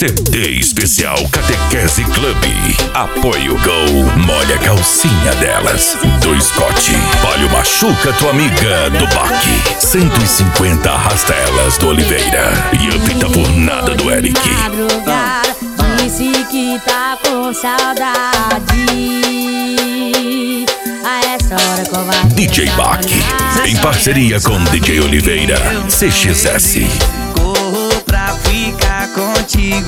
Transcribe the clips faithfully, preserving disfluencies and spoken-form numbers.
C D especial Catequese Club. Apoio Gol. Molha a calcinha delas. Do Scott. Palio machuca tua amiga do Baque. cento e cinquenta arrasta elas do Oliveira. E apita por nada do Eric. Disse que tá com saudade. A essa hora covarde. D J Baque, em parceria com D J Oliveira. C X S. Corro pra ficar contigo.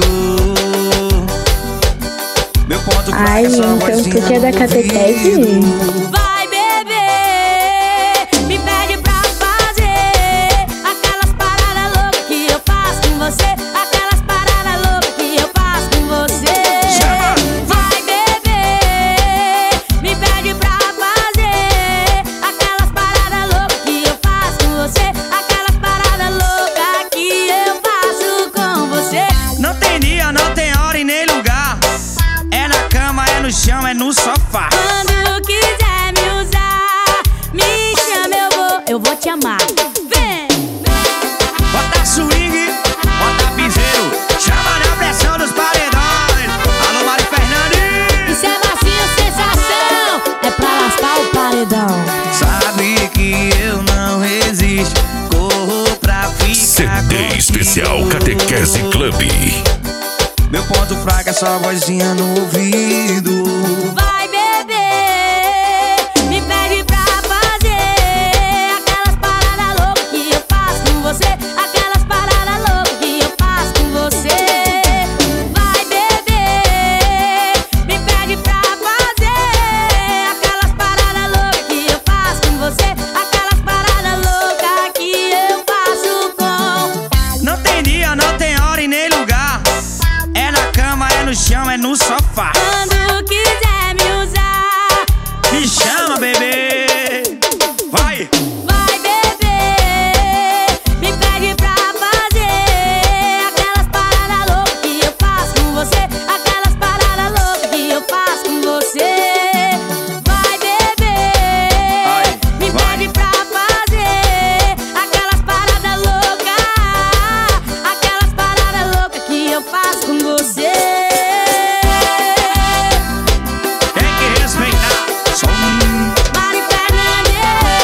Meu ponto fraco Ai, é sua então vozinha tu que é da no catequese? ouvido. Vai beber, me pede pra fazer aquelas paradas loucas que eu faço com você. Aquelas paradas loucas que eu faço com você. Vai beber, me pede pra fazer aquelas paradas loucas que eu faço com você. Aquelas paradas loucas que eu faço com você. Não tem dia, não tem hora e nem lugar. É na cama, é no chão, é no sofá. Quando quiser me usar, me chama, eu vou, eu vou te amar. Vem, Bota swing, bota piseiro. Chama na pressão dos paredões. Alô, Mari Fernandes. isso é massinha sensação, é pra lascar o paredão. Sabe que eu não resisto. Corro pra C ficar D contigo. especial Catequese Club. Meu ponto fraco é sua vozinha no ouvido. Vai beber, me pede pra fazer aquelas paradas loucas que eu faço com você. Aquelas paradas loucas que eu faço com você. Vai beber, me pede pra fazer aquelas paradas loucas que eu faço com você. Aquelas paradas loucas que eu faço com. Não tem dia, não tem hora e nem lugar. É na cama, é no chão, é no sofá. Quando quiser me usar, Me chama, bebê. Vai. vai beber, me pede pra fazer aquelas paradas loucas que eu faço com você. Aquelas paradas loucas que eu faço com você. Vai beber, me pede pra fazer aquelas paradas loucas. Aquelas paradas loucas que eu faço com você. Tem que respeitar. Som. Mari Fernandes,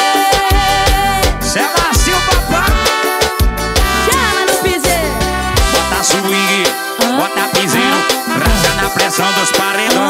Cê é macio, papai. chama no piseiro. Bota swing, bota piseiro. Raça na pressão dos paredões.